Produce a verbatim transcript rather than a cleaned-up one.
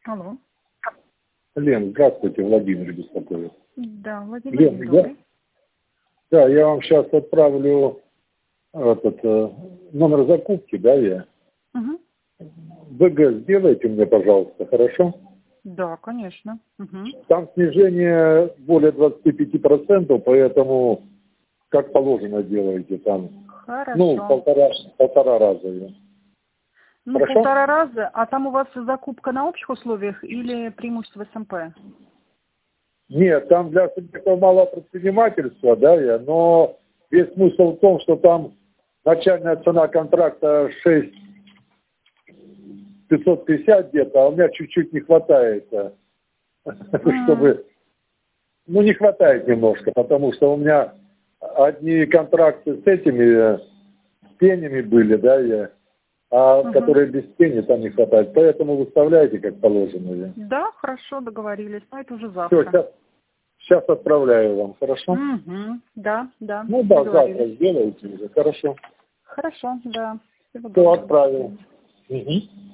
Алло. Лен, здравствуйте, Владимир беспокоит. Да, Владимир, Лен, добрый. я, да, я вам сейчас отправлю этот, э, номер закупки, да, я. Угу. ВГ сделайте мне, пожалуйста, хорошо? Да, конечно. Угу. Там снижение более двадцати пяти процентов, поэтому как положено делаете там. Хорошо. Ну, полтора, полтора раза. я. Ну, Хорошо? полтора раза. А там у вас закупка на общих условиях или преимущество СМП? Нет, там для субъектов малого предпринимательства, да, я, но весь смысл в том, что там начальная цена контракта шесть пятьсот пятьдесят где-то, а у меня чуть-чуть не хватает, а, Mm. чтобы, ну, не хватает немножко, потому что у меня одни контракты с этими, с пенями были, да, я, а Угу. которые без пени, там не хватает, поэтому выставляйте как положено. Я. Да, хорошо, договорились. Но это уже Все, завтра. сейчас, сейчас отправляю вам, хорошо? Угу. Да, да, Ну да, завтра договорились. сделаете уже, хорошо. Хорошо, да. Всего Все, доброго. отправил. Угу.